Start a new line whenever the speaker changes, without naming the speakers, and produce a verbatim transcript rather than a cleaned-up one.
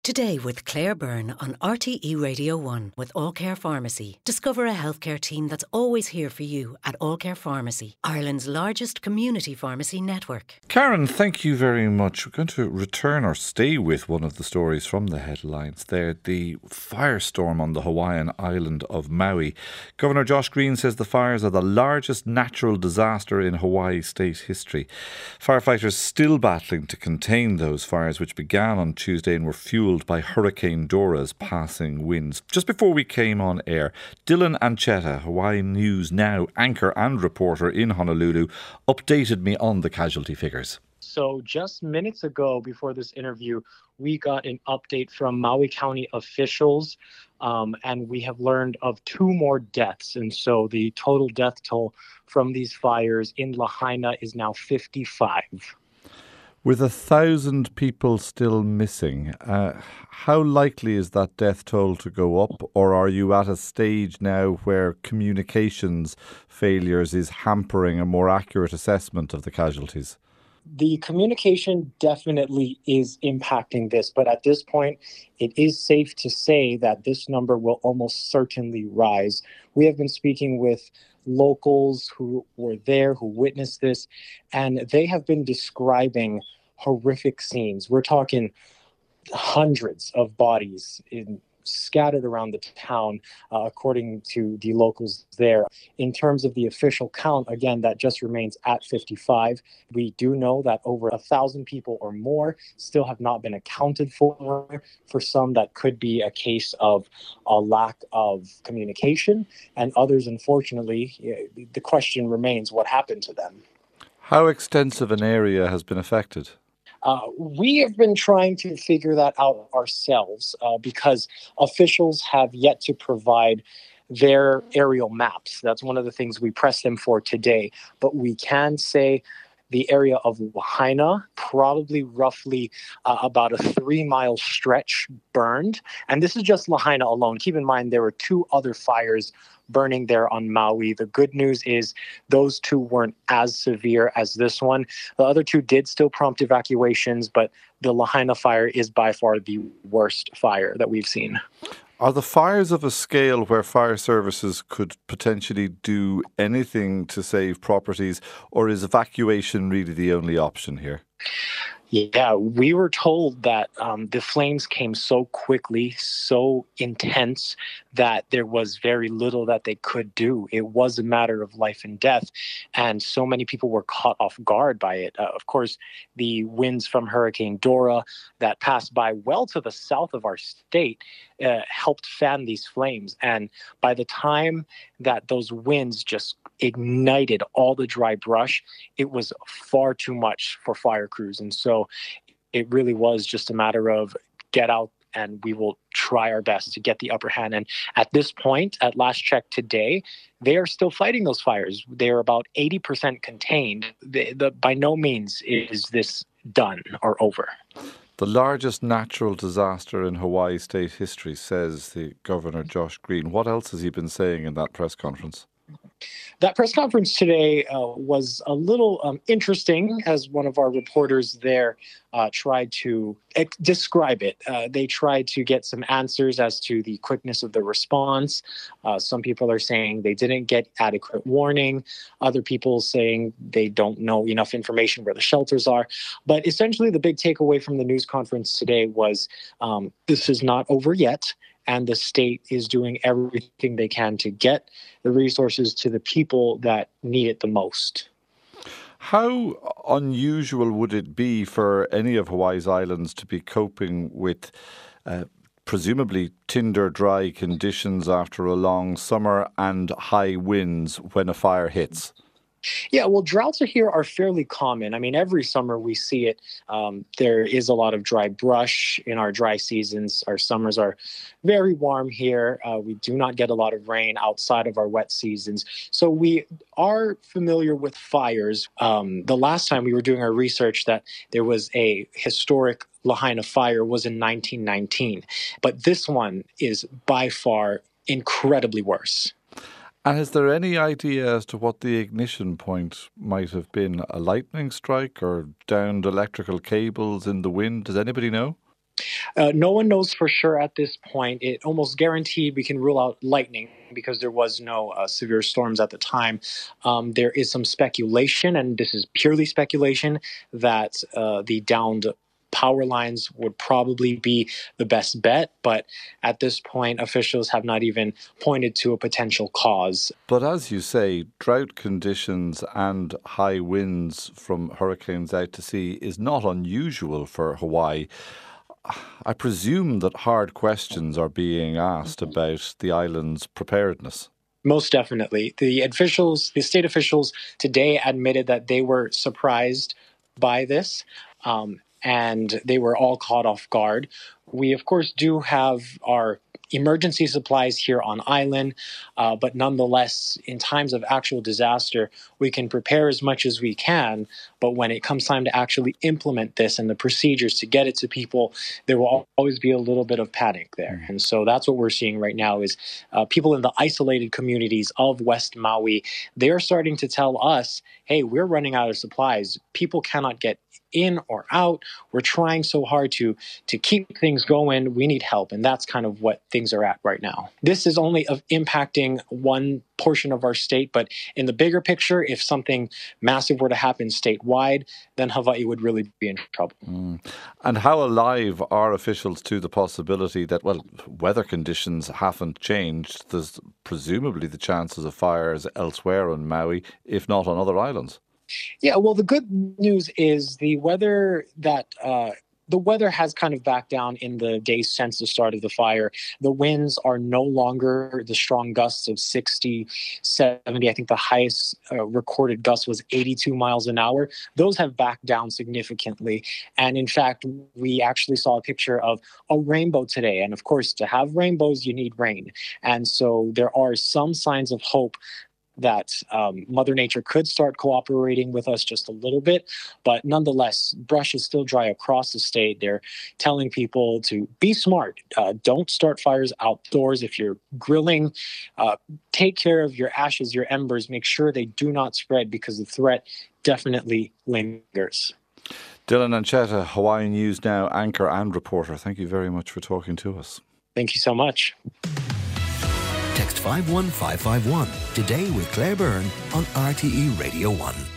Today with Claire Byrne on R T E Radio one with All Care Pharmacy. Discover a healthcare team that's always here for you at All Care Pharmacy, Ireland's largest community pharmacy network.
Karen, thank you very much. We're going to return or stay with one of the stories from the headlines there, the firestorm on the Hawaiian island of Maui. Governor Josh Green says the fires are the largest natural disaster in Hawaii state history. Firefighters still battling to contain those fires, which began on Tuesday and were fueled by Hurricane Dora's passing winds. Just before we came on air, Dylan Anchetta, Hawaii News Now anchor and reporter in Honolulu, updated me on the casualty figures.
So just minutes ago before this interview, we got an update from Maui County officials, um, and we have learned of two more deaths. And so the total death toll from these fires in Lahaina is now fifty-five.
With a thousand people still missing, uh, how likely is that death toll to go up? Or are you at a stage now where communications failures is hampering a more accurate assessment of the casualties?
The communication definitely is impacting this, but at this point, it is safe to say that this number will almost certainly rise. We have been speaking with locals who were there, who witnessed this, and they have been describing horrific scenes. We're talking hundreds of bodies in, scattered around the town, uh, according to the locals there. In terms of the official count, again, that just remains at fifty-five. We do know that over a thousand people or more still have not been accounted for. For some, that could be a case of a lack of communication, and others, unfortunately, the question remains, what happened to them?
How extensive an area has been affected?
Uh, we have been trying to figure that out ourselves uh, because officials have yet to provide their aerial maps. That's one of the things we pressed them for today. But we can say the area of Lahaina, probably roughly uh, about a three-mile stretch burned. And this is just Lahaina alone. Keep in mind, there were two other fires burning there on Maui. The good news is those two weren't as severe as this one. The other two did still prompt evacuations, but the Lahaina fire is by far the worst fire that we've seen.
Are the fires of a scale where fire services could potentially do anything to save properties, or is evacuation really the only option here?
Yeah, we were told that um, the flames came so quickly, so intense, that there was very little that they could do. It was a matter of life and death, and so many people were caught off guard by it. Uh, of course, the winds from Hurricane Dora that passed by well to the south of our state uh, helped fan these flames. And by the time that those winds just ignited all the dry brush, it was far too much for fire crews. And so it really was just a matter of get out and we will try our best to get the upper hand. And at this point, at last check today, they are still fighting those fires. They're about eighty percent contained. The, the, by no means is this done or over.
The largest natural disaster in Hawaii state history, says the Governor Josh Green. What else has he been saying in that press conference?
That press conference today uh, was a little um, interesting, as one of our reporters there uh, tried to ex- describe it. Uh, they tried to get some answers as to the quickness of the response. Uh, some people are saying they didn't get adequate warning. Other people saying they don't know enough information where the shelters are. But essentially, the big takeaway from the news conference today was um, this is not over yet. And the state is doing everything they can to get the resources to the people that need it the most.
How unusual would it be for any of Hawaii's islands to be coping with uh, presumably tinder dry conditions after a long summer and high winds when a fire hits?
Yeah, well, droughts here are fairly common. I mean, every summer we see it. Um, there is a lot of dry brush in our dry seasons. Our summers are very warm here. Uh, we do not get a lot of rain outside of our wet seasons. So we are familiar with fires. Um, the last time we were doing our research that there was a historic Lahaina fire was in nineteen nineteen. But this one is by far incredibly worse.
And is there any idea as to what the ignition point might have been? A lightning strike or downed electrical cables in the wind? Does anybody know?
Uh, no one knows for sure at this point. It almost guaranteed we can rule out lightning because there was no uh, severe storms at the time. Um, there is some speculation, and this is purely speculation, that uh, the downed power lines would probably be the best bet. But at this point, officials have not even pointed to a potential cause.
But as you say, drought conditions and high winds from hurricanes out to sea is not unusual for Hawaii. I presume that hard questions are being asked about the island's preparedness.
Most definitely. The officials, the state officials today admitted that they were surprised by this, um, and they were all caught off guard. We, of course, do have our emergency supplies here on island, uh, but nonetheless, in times of actual disaster, we can prepare as much as we can, but when it comes time to actually implement this and the procedures to get it to people, there will always be a little bit of panic there. And so that's what we're seeing right now is uh, people in the isolated communities of West Maui, they're starting to tell us, hey, we're running out of supplies. People cannot get in or out. We're trying so hard to to keep things going. We need help. And that's kind of what things are at right now. This is only of impacting one portion of our state, but in the bigger picture, if something massive were to happen statewide, then Hawaii would really be in trouble.
Mm. And how alive are officials to the possibility that, well, weather conditions haven't changed? There's presumably the chances of fires elsewhere on Maui, if not on other islands.
Yeah, well, the good news is the weather that uh, the weather has kind of backed down in the days since the start of the fire. The winds are no longer the strong gusts of sixty, seventy. I think the highest uh, recorded gust was eighty-two miles an hour. Those have backed down significantly. And in fact, we actually saw a picture of a rainbow today. And of course, to have rainbows, you need rain. And so there are some signs of hope that um, Mother Nature could start cooperating with us just a little bit. But nonetheless, brush is still dry across the state. They're telling people to be smart. Uh, don't start fires outdoors. If you're grilling, uh, take care of your ashes, your embers. Make sure they do not spread because the threat definitely lingers.
Dylan Ancheta, Hawaii News Now anchor and reporter. Thank you very much for talking to us.
Thank you so much.
Text five one five five one today with Claire Byrne on R T E Radio one.